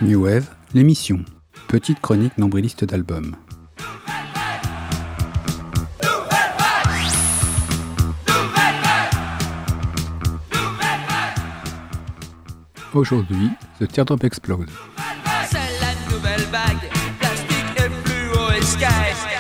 New Wave, l'émission. Petite chronique nombriliste d'albums. Aujourd'hui, The Teardrop Explode. C'est la nouvelle vague, plastique et fluo et sky.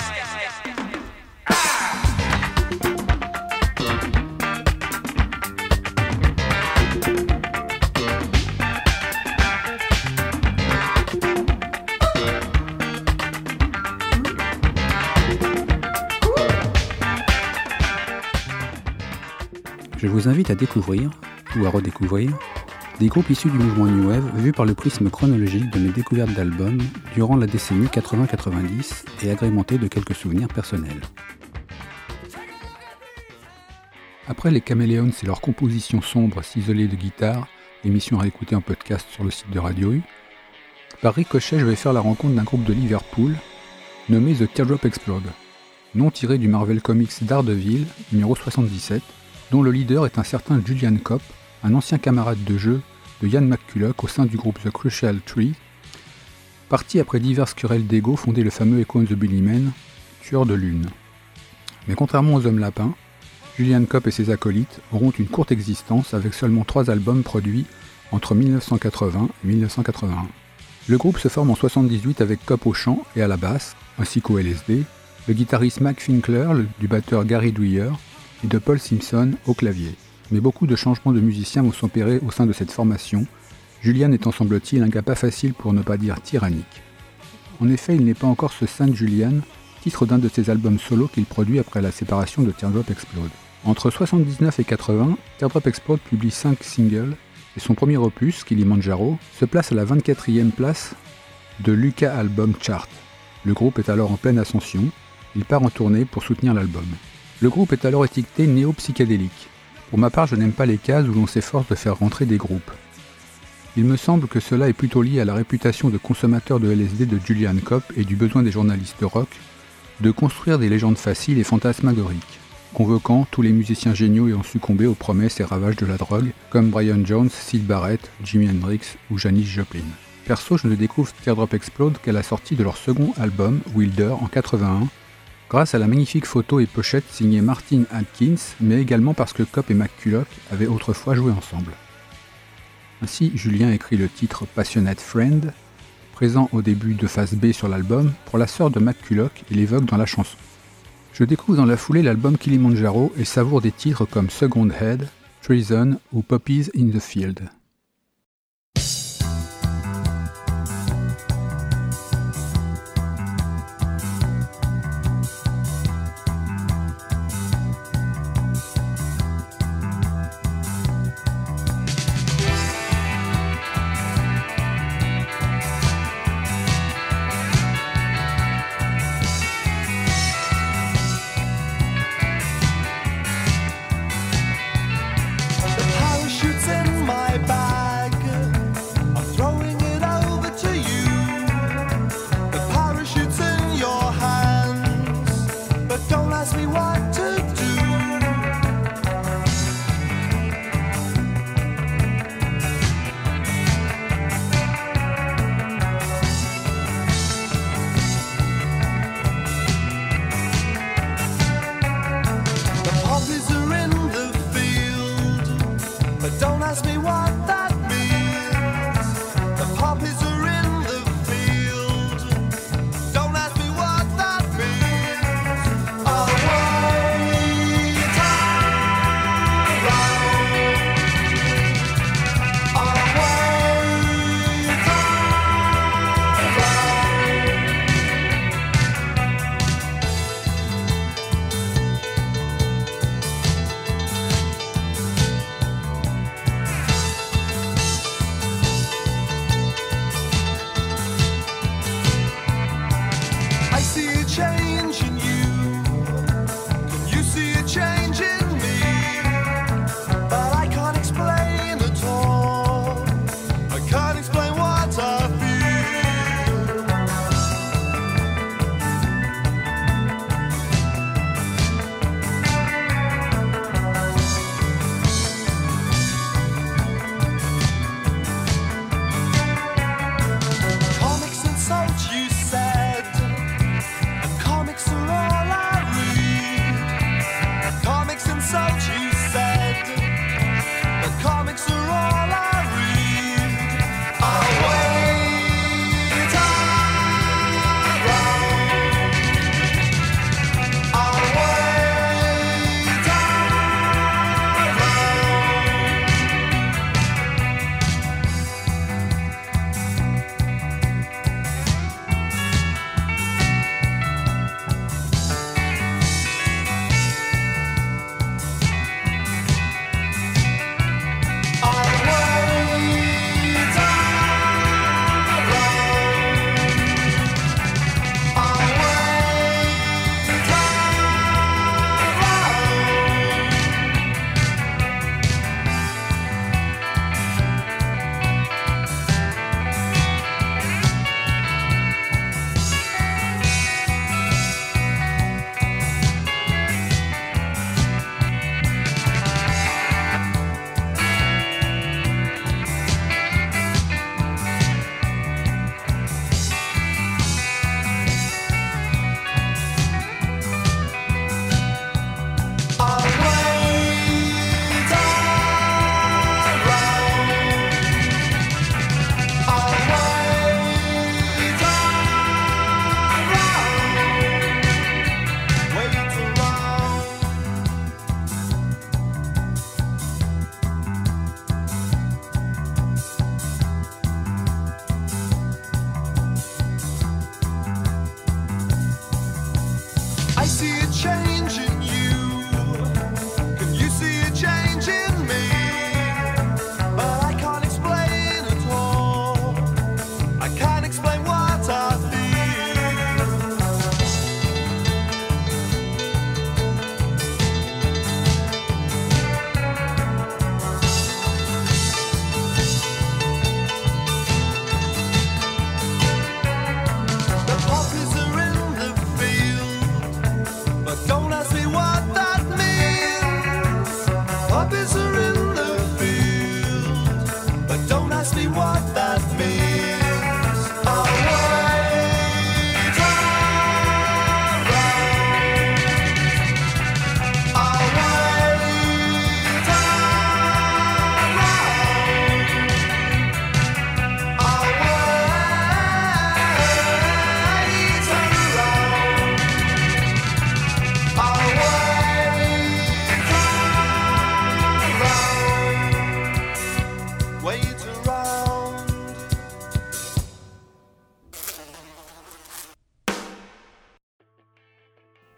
Je vous invite à découvrir, ou à redécouvrir, des groupes issus du mouvement New Wave vus par le prisme chronologique de mes découvertes d'albums durant la décennie 80-90 et agrémentés de quelques souvenirs personnels. Après les Chameleons et leur composition sombre ciselée de guitare, émission à écouter en podcast sur le site de Radio U, par ricochet je vais faire la rencontre d'un groupe de Liverpool nommé The Teardrop Explode, nom tiré du Marvel Comics Daredevil, numéro 77, dont le leader est un certain Julian Cope, un ancien camarade de jeu de Ian McCulloch au sein du groupe The Crucial Tree, parti après diverses querelles d'ego fonder le fameux Echo and the Bunnymen, tueur de lune. Mais contrairement aux Hommes Lapins, Julian Cope et ses acolytes auront une courte existence avec seulement 3 albums produits entre 1980 et 1981. Le groupe se forme en 1978 avec Cope au chant et à la basse, ainsi qu'au LSD, le guitariste Mac Finkler, du batteur Gary Dwyer, et de Paul Simpson au clavier. Mais beaucoup de changements de musiciens vont s'opérer au sein de cette formation, Julian étant semble-t-il un gars pas facile pour ne pas dire tyrannique. En effet, il n'est pas encore ce Saint Julian, titre d'un de ses albums solo qu'il produit après la séparation de Teardrop Explode. Entre 79 et 80, Teardrop Explode publie 5 singles, et son premier opus, Kilimanjaro, se place à la 24e place de l'UK Album Chart. Le groupe est alors en pleine ascension, il part en tournée pour soutenir l'album. Le groupe est alors étiqueté néo-psychédélique. Pour ma part, je n'aime pas les cases où l'on s'efforce de faire rentrer des groupes. Il me semble que cela est plutôt lié à la réputation de consommateur de LSD de Julian Cope et du besoin des journalistes rock de construire des légendes faciles et fantasmagoriques, convoquant tous les musiciens géniaux ayant succombé aux promesses et ravages de la drogue, comme Brian Jones, Syd Barrett, Jimi Hendrix ou Janis Joplin. Perso, je ne découvre Teardrop Explode qu'à la sortie de leur second album, Wilder, en 81, grâce à la magnifique photo et pochette signée Martin Atkins, mais également parce que Cope et McCulloch avaient autrefois joué ensemble. Ainsi, Julien écrit le titre Passionate Friend, présent au début de phase B sur l'album, pour la sœur de McCulloch et l'évoque dans la chanson. Je découvre dans la foulée l'album Kilimanjaro et savoure des titres comme Second Head, Treason ou Poppies in the Field.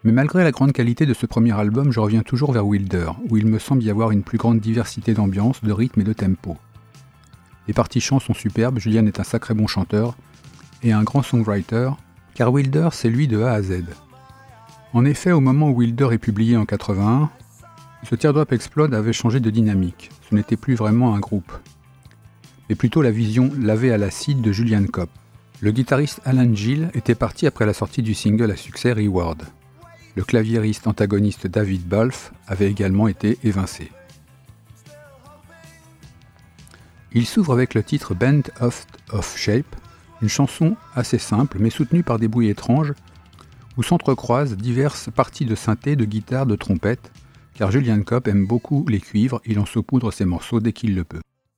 Mais malgré la grande qualité de ce premier album, je reviens toujours vers Wilder, où il me semble y avoir une plus grande diversité d'ambiance, de rythme et de tempo. Les parties chants sont superbes, Julian est un sacré bon chanteur et un grand songwriter, car Wilder c'est lui de A à Z. En effet, au moment où Wilder est publié en 81, ce Teardrop Explode avait changé de dynamique, ce n'était plus vraiment un groupe, mais plutôt la vision lavée à l'acide de Julian Cope. Le guitariste Alan Gill était parti après la sortie du single à succès Reward. Le claviériste antagoniste David Balfe avait également été évincé. Il s'ouvre avec le titre Bent of Shape, une chanson assez simple mais soutenue par des bruits étranges où s'entrecroisent diverses parties de synthé, de guitare, de trompette, car Julian Cope aime beaucoup les cuivres, il en saupoudre ses morceaux dès qu'il le peut.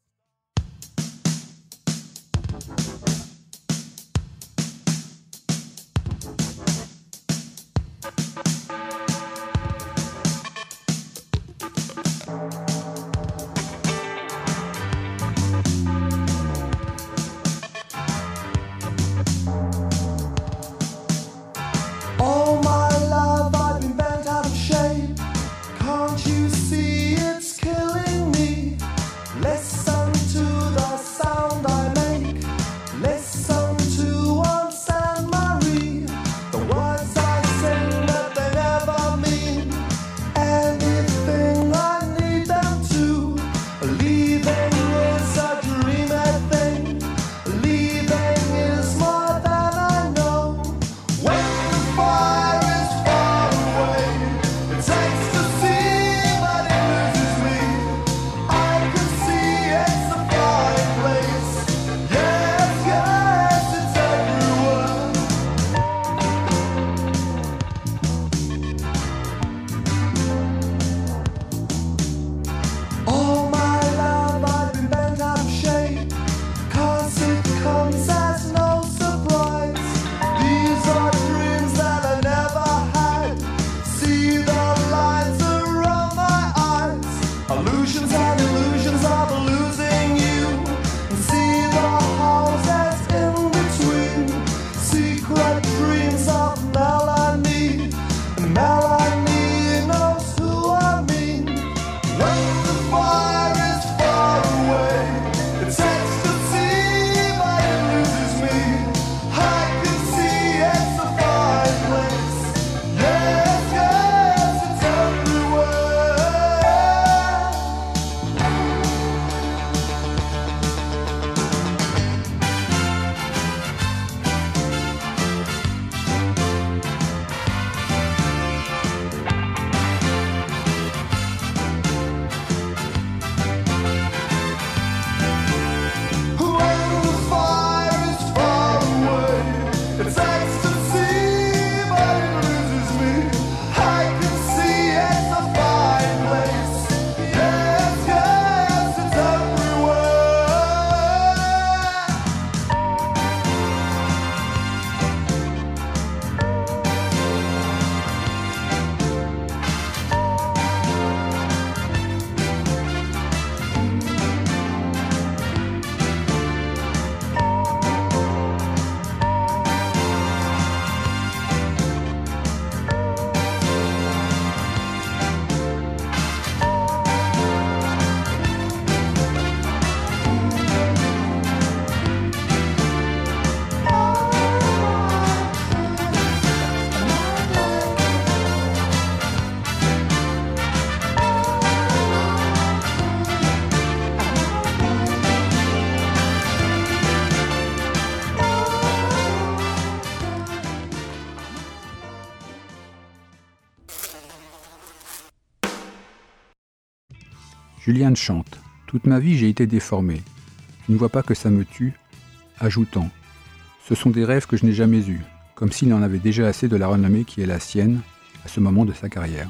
Julian chante. Toute ma vie, j'ai été déformé. Tu ne vois pas que ça me tue, ajoutant. Ce sont des rêves que je n'ai jamais eus, comme s'il en avait déjà assez de la renommée qui est la sienne à ce moment de sa carrière.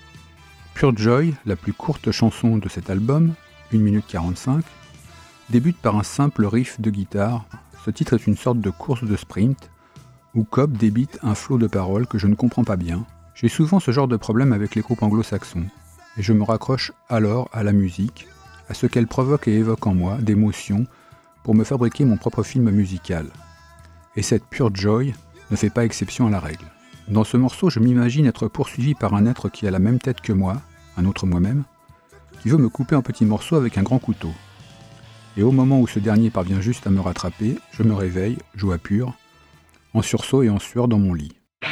Pure Joy, la plus courte chanson de cet album, 1 minute 45, débute par un simple riff de guitare. Ce titre est une sorte de course de sprint, où Cobb débite un flot de paroles que je ne comprends pas bien. J'ai souvent ce genre de problème avec les groupes anglo-saxons, et je me raccroche alors à la musique, à ce qu'elle provoque et évoque en moi d'émotions pour me fabriquer mon propre film musical. Et cette Pure Joy ne fait pas exception à la règle. Dans ce morceau, je m'imagine être poursuivi par un être qui a la même tête que moi, un autre moi-même, qui veut me couper en petits morceaux avec un grand couteau. Et au moment où ce dernier parvient juste à me rattraper, je me réveille, joie pure, en sursaut et en sueur dans mon lit.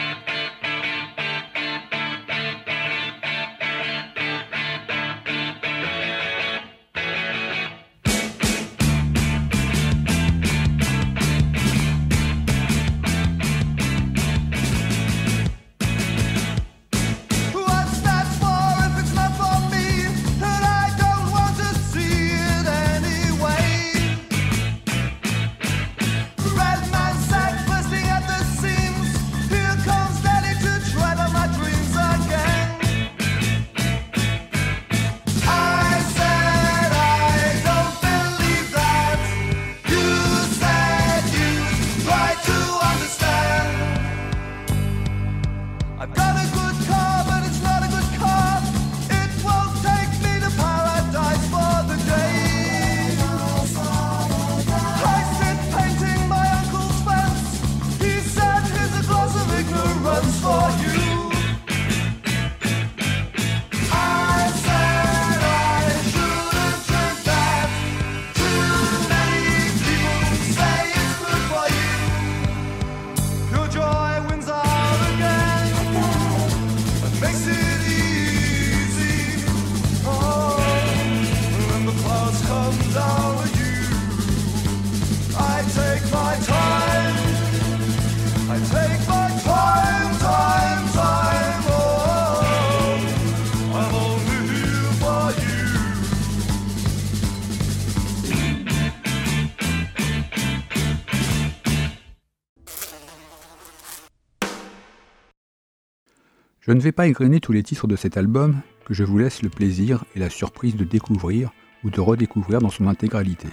Je ne vais pas égrener tous les titres de cet album, que je vous laisse le plaisir et la surprise de découvrir ou de redécouvrir dans son intégralité.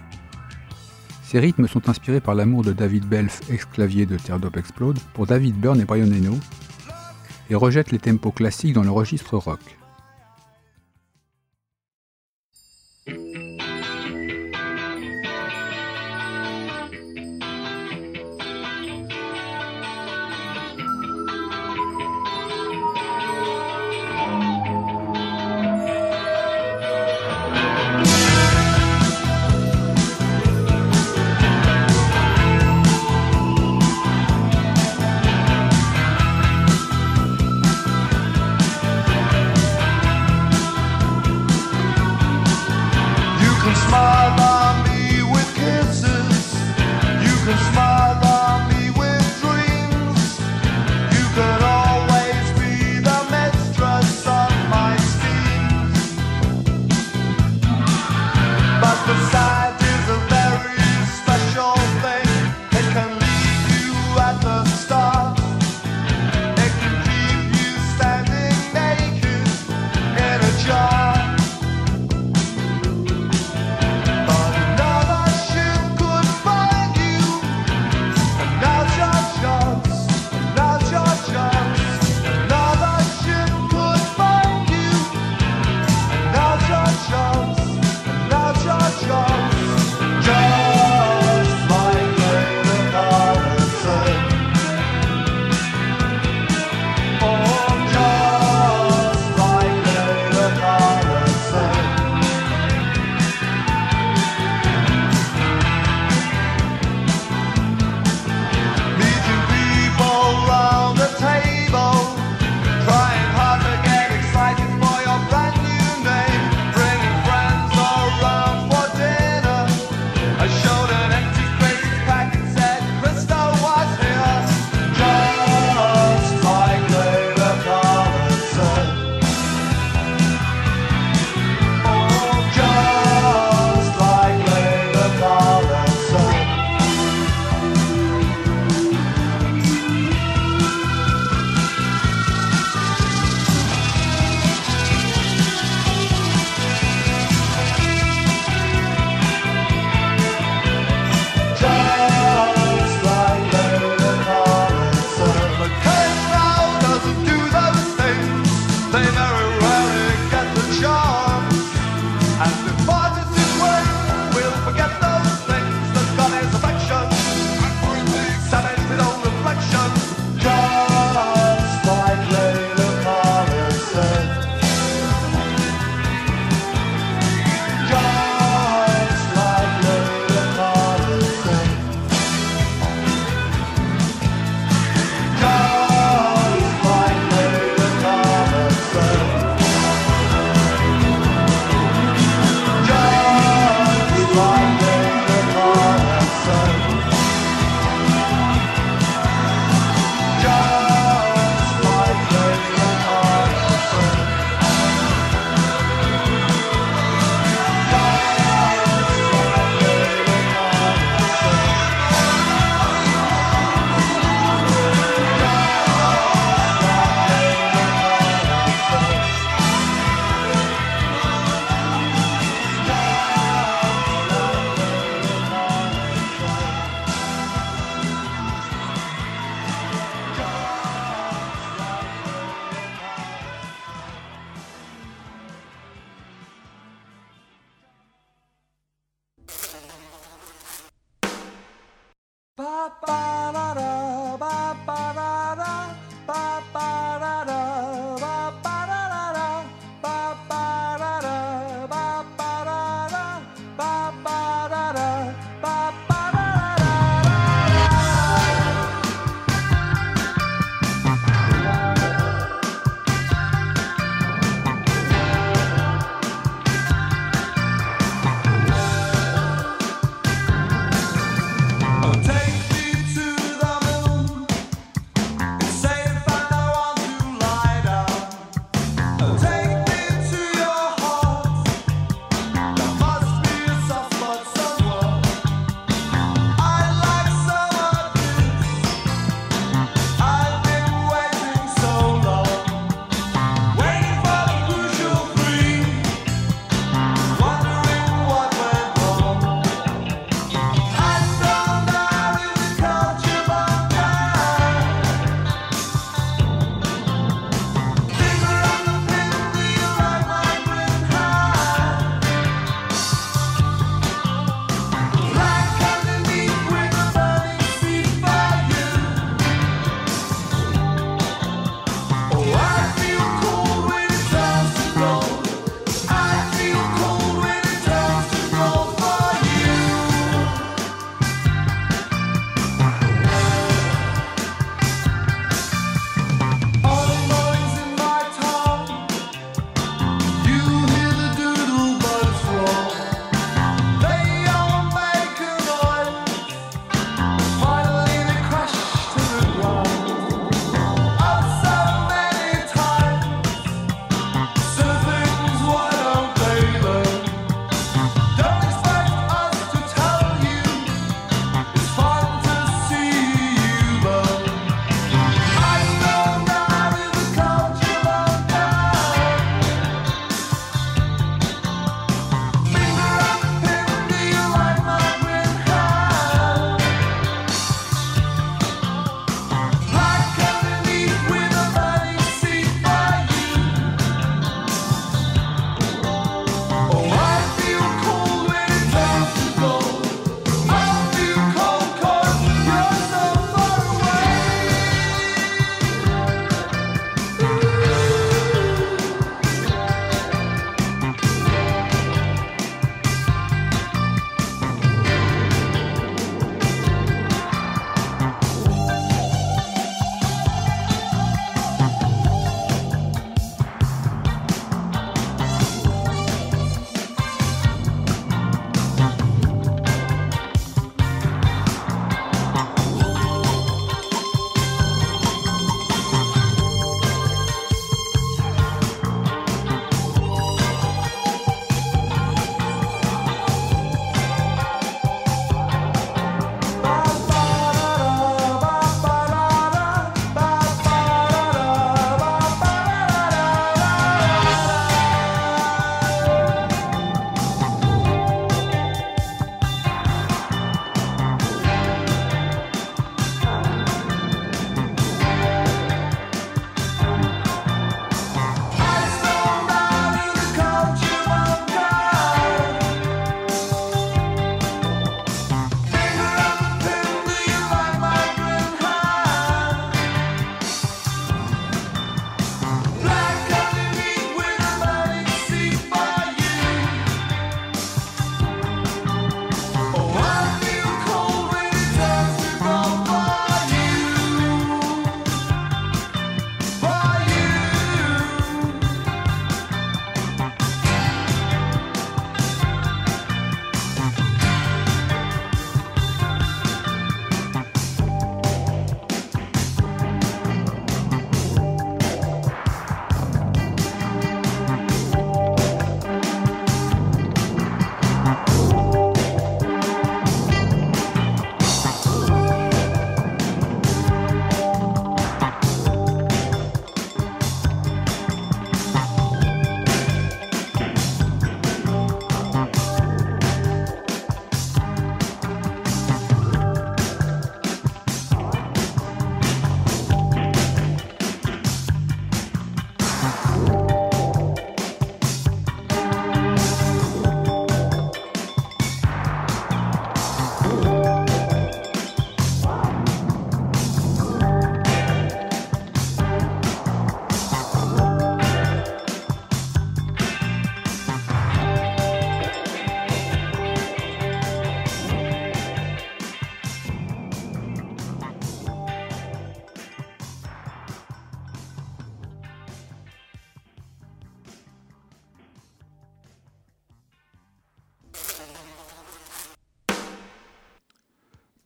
Ces rythmes sont inspirés par l'amour de David Belf, ex-clavier de Teardrop Explode, pour David Byrne et Brian Eno, et rejettent les tempos classiques dans le registre rock.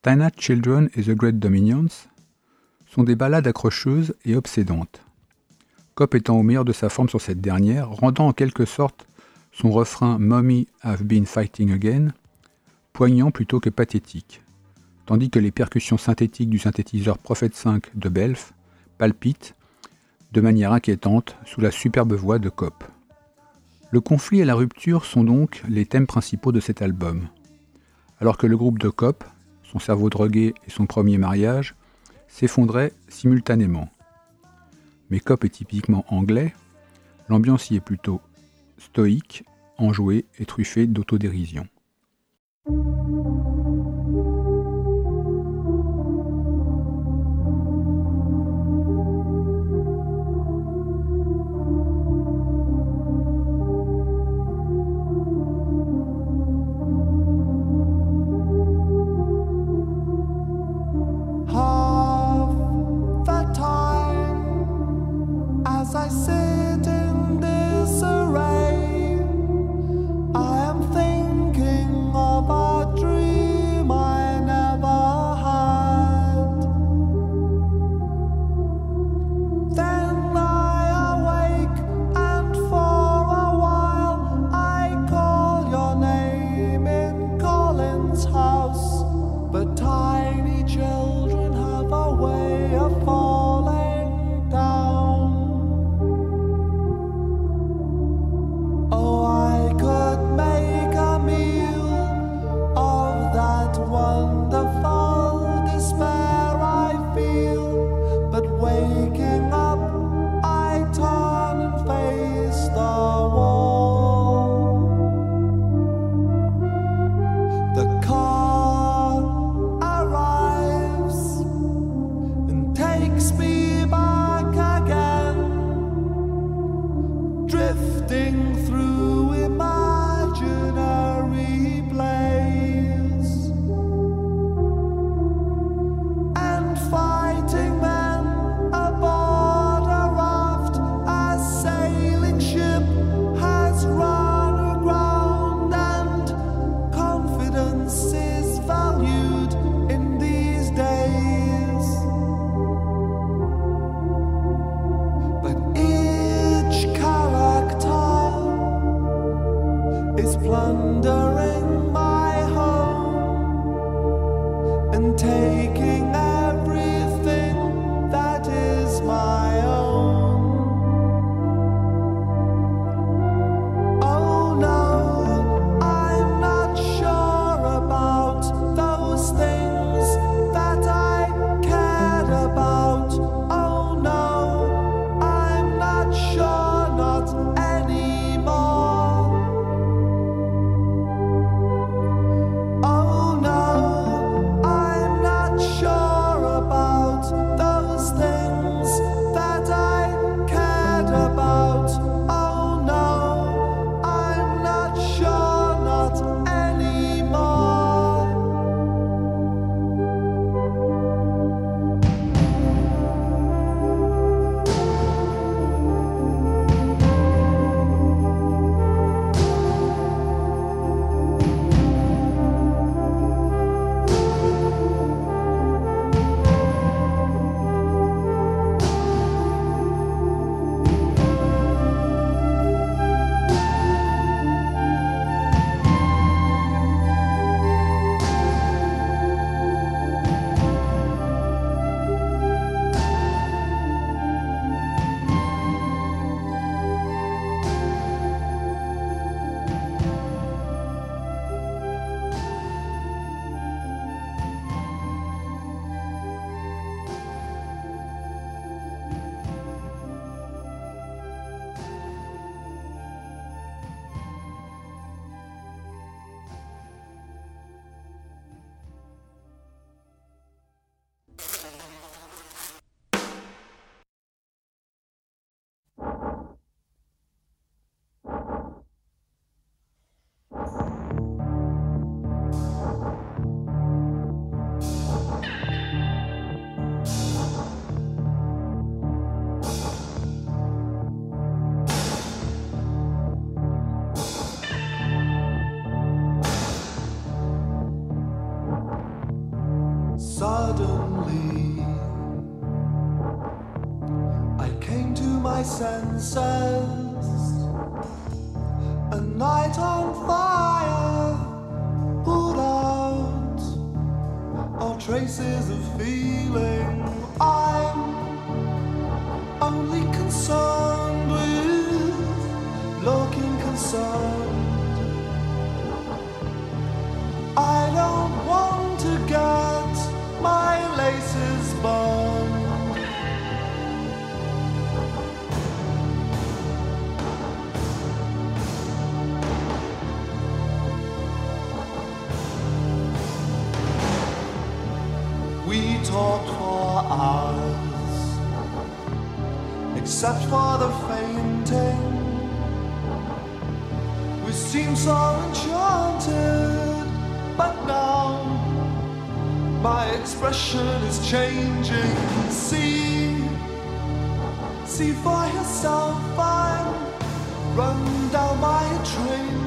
Tiny Children et The Great Dominions sont des ballades accrocheuses et obsédantes. Cop étant au meilleur de sa forme sur cette dernière, rendant en quelque sorte son refrain « Mommy, I've been fighting again » poignant plutôt que pathétique, tandis que les percussions synthétiques du synthétiseur Prophet 5 de Belf palpitent de manière inquiétante sous la superbe voix de Cop. Le conflit et la rupture sont donc les thèmes principaux de cet album, alors que le groupe de Cop, son cerveau drogué et son premier mariage, s'effondraient simultanément. Mais Cop est typiquement anglais, l'ambiance y est plutôt stoïque, enjouée et truffée d'autodérision. I sit in disarray, I am thinking of a dream I never had. Then I awake and for a while I call your name in Colin's house, but tiny children have a way of falling down. Wonderful despair I feel, but waking up I turn and face the wall. The car arrives and takes me back again, drifting through imaginary plays. Fighting men aboard a raft, a sailing ship has run aground, and confidence is valued in these days. But each character is plundering my home and taking everything that is my own. Oh no, I'm not sure about those things that I cared about. Oh no, I'm not sure, not anymore. Oh no, I'm not my senses. A night on fire, put out all traces of feeling. I'm only concerned with looking concerned. I don't want to get my laces burned. We talked for hours, except for the fainting. We seemed so enchanted, but now my expression is changing. See for yourself, I'm run down by a train.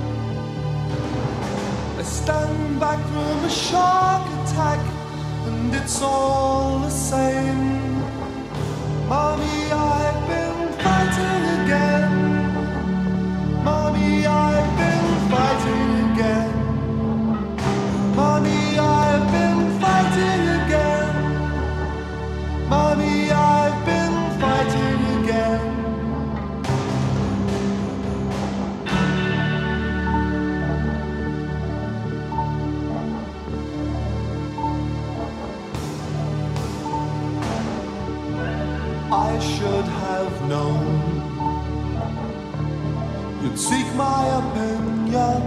I stand back from a shark attack, and it's all the same. Mommy, I've been fighting again. Mommy, I've been fighting again. Mommy, I've been fighting again. Mommy, I've been fighting again. I should have known you'd seek my opinion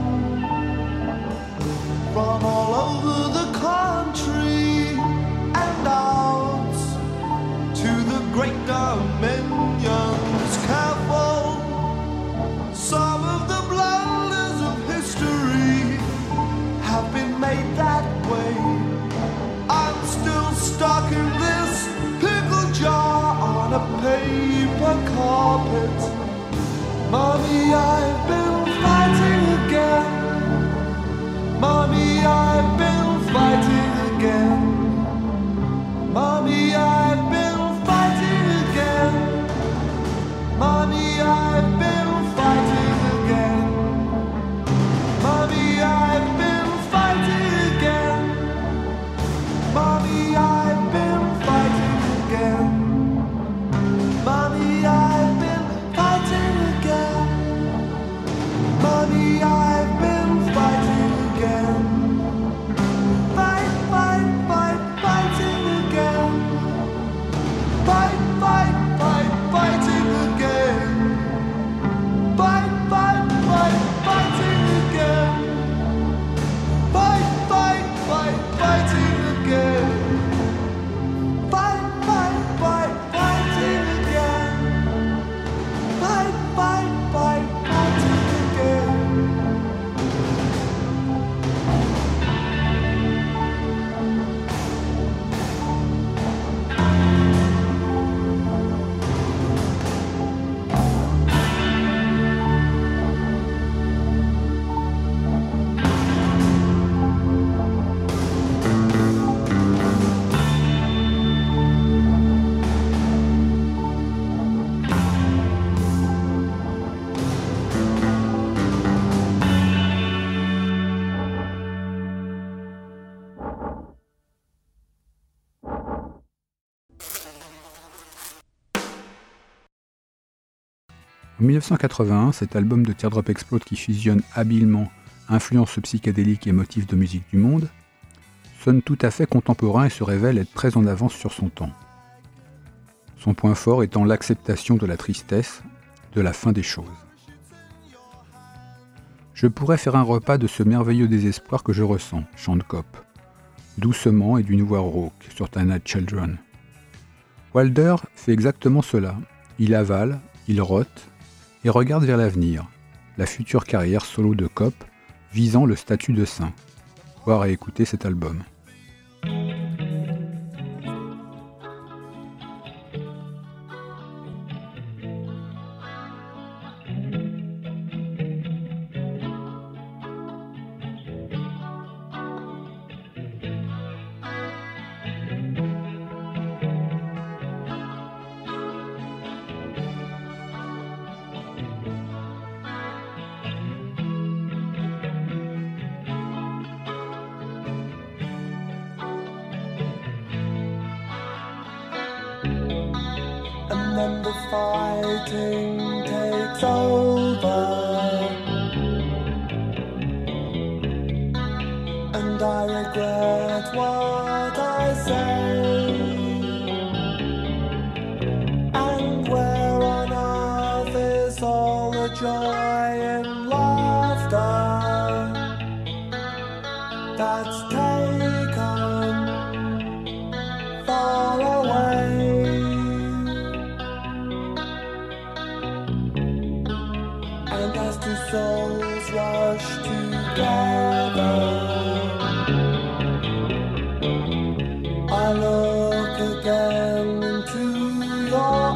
from all over the country and out to the great dominions. Careful, some of the blunders of history have been made that way. I'm still stuck in this pickle jar on a paper carpet. Mommy, I've been fighting again. Mommy, I've been fighting again. Mommy, I've been fighting again. Mommy, I've been fighting again. Mommy, I've been fighting again. Mommy, I've been fighting again. Mommy, I've been fighting again. Mommy, I've been fighting again. Fight, fight, fight, fighting again. Fight, fight, fight, fighting again. Fight, fight, fight, fighting again. Fight, fight, fight, fighting again. Fight, fight, fight, fighting again. Fight, fight, fight, fighting again. En 1981, cet album de Teardrop Explode qui fusionne habilement influences psychédéliques et motifs de musique du monde, sonne tout à fait contemporain et se révèle être très en avance sur son temps. Son point fort étant l'acceptation de la tristesse, de la fin des choses. Je pourrais faire un repas de ce merveilleux désespoir que je ressens, chante Cope, doucement et d'une voix rauque sur Tiny Children. Wilder fait exactement cela. Il avale, il rote, et regarde vers l'avenir, la future carrière solo de Cope, visant le statut de saint. Voir et écouter cet album. then the fighting takes over, and I regret what I say. And where on earth is all the joy and laughter that's taken far away? And as two souls rush together, I look again into your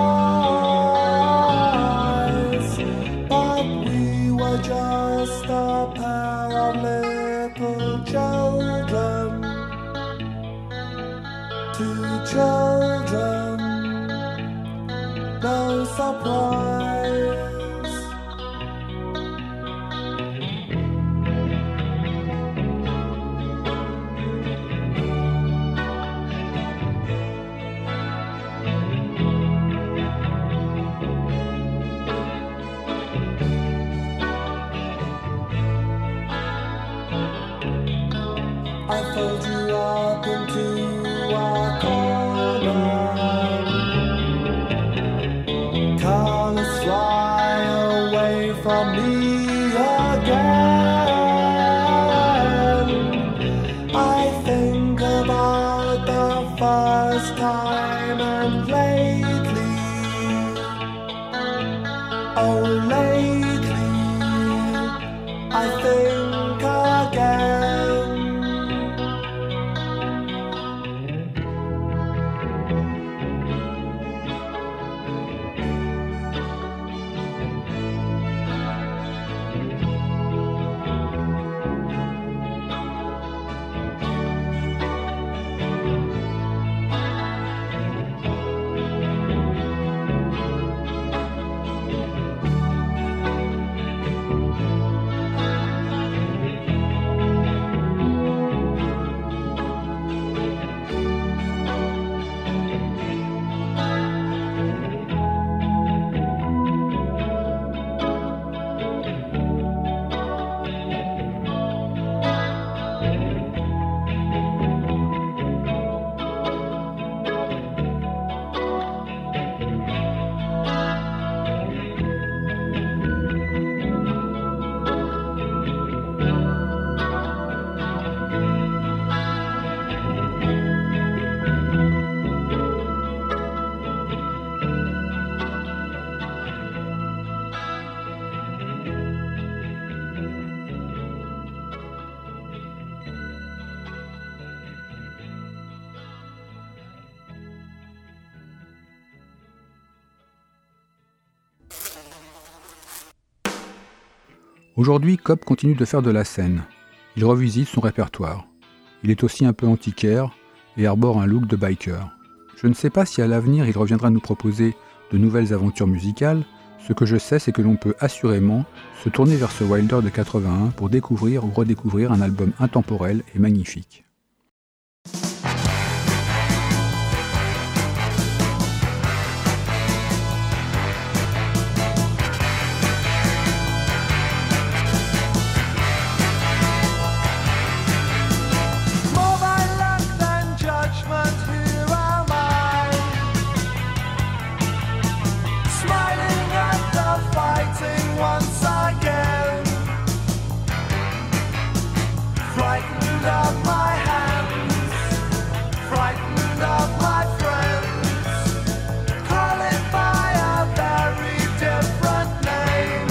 eyes, but we were just a pair of little children, two children, no surprise. I fold you up into a corner. Colors fly away from me again. I think about the first time and lately, oh lately, I think again. Aujourd'hui, Cobb continue de faire de la scène. Il revisite son répertoire. Il est aussi un peu antiquaire et arbore un look de biker. Je ne sais pas si à l'avenir il reviendra nous proposer de nouvelles aventures musicales. Ce que je sais, c'est que l'on peut assurément se tourner vers ce Wilder de 81 pour découvrir ou redécouvrir un album intemporel et magnifique. Once again, frightened of my hands, frightened of my friends, call it by a very different name.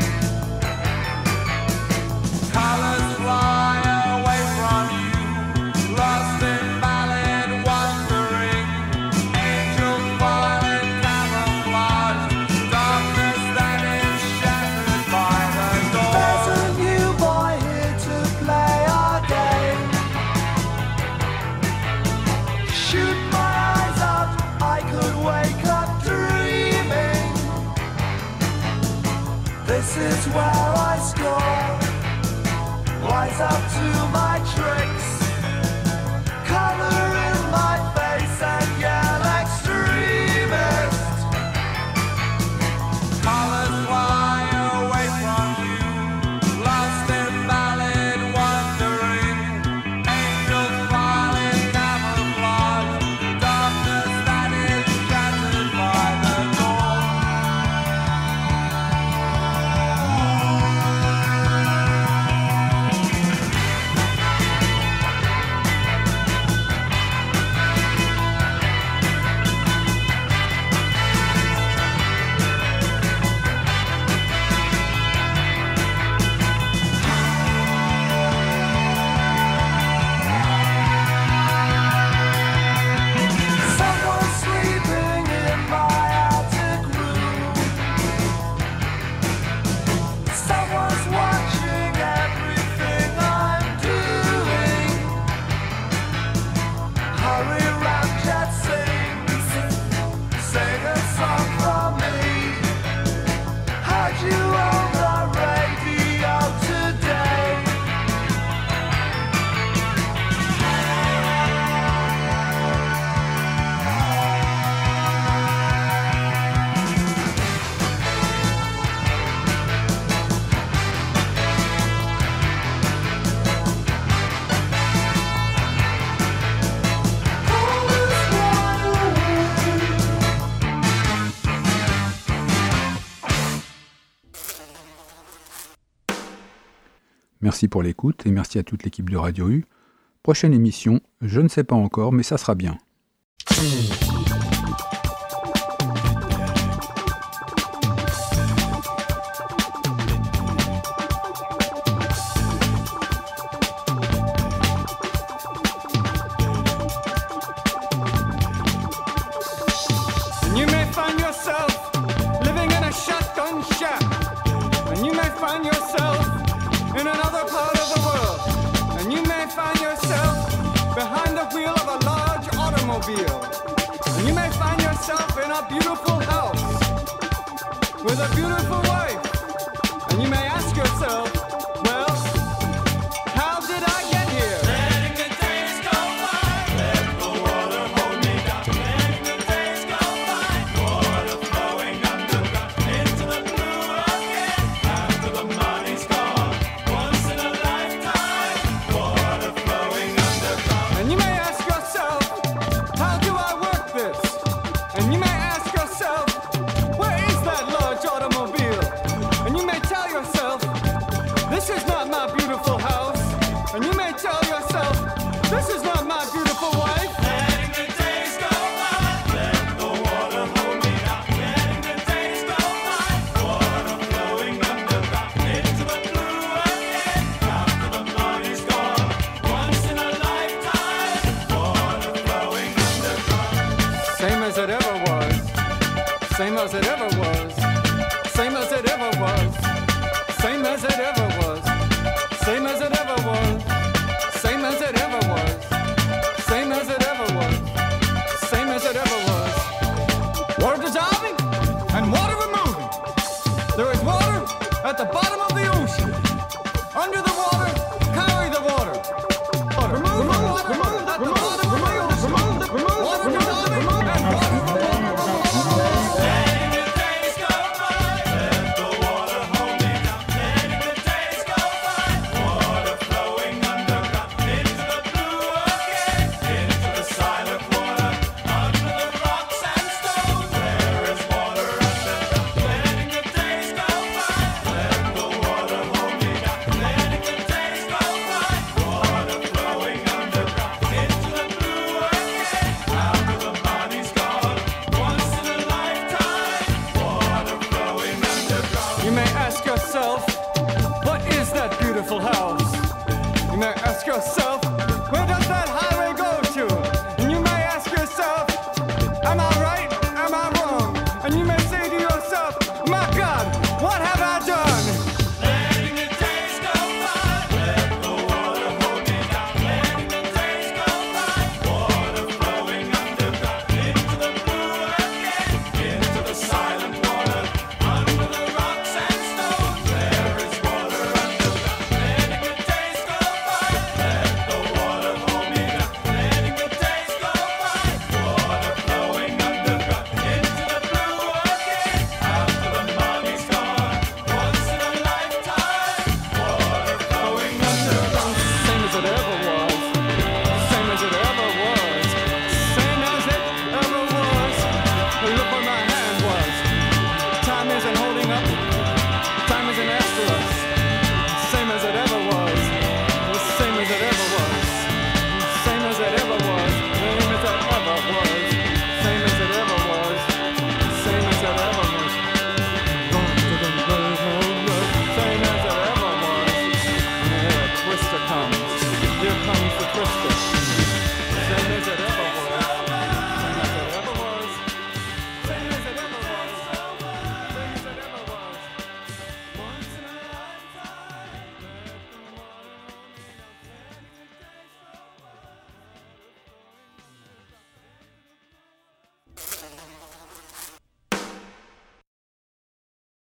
Colors fly away from you, lost in ballad wandering, angels falling camouflage, darkness that is shattered by the door. There's a new boy here to play our game. Shoot my eyes out, I could wake up dreaming. This is where I score, wise up to my tricks, color in my face and yell extremist. Merci pour l'écoute et merci à toute l'équipe de Radio U. Prochaine émission, je ne sais pas encore, mais ça sera bien. You may find yourself living in a shotgun shack, and you may find yourself in another part of the world, and you may find yourself behind the wheel of a large automobile, and you may find yourself in a beautiful house with a beautiful wife, and you may ask yourself, well, how did I get here? Letting the days go by, let the water hold me down. Letting the days go by, water flowing underground into the blue again. After the money's gone, once in a lifetime, water flowing underground. And you may ask yourself, how do I work this? And you may ask yourself, where is that large automobile? And you may tell yourself, this is not my beautiful house. And you may tell yourself, this is not my beautiful wife. Letting the days go by, let the water hold me down. Letting the days go by, water flowing underground into the blue again. After the money's gone, once in a lifetime, water flowing underground. Same as it ever was, same as it ever was, same as it ever was, same as it ever was, same as it ever was, same as it ever was, same as it ever was, same as it ever was. Water dissolving and water removing. There is water at the bottom of the ocean. Under the water, carry the water. Remove the water at the bottom of the ocean. Water dissolving and water removing. Letting the days go by, let the water hold me down. Letting the days go by, water flowing underground into the blue again, into the silent water, under the rocks and stones. There is water underground. Letting the days go by, let the water hold me down. Letting the days go by, water flowing underground into the blue again. After the money's gone, once in a lifetime, water flowing underground. You may ask yourself, what is that beautiful house? You may ask yourself,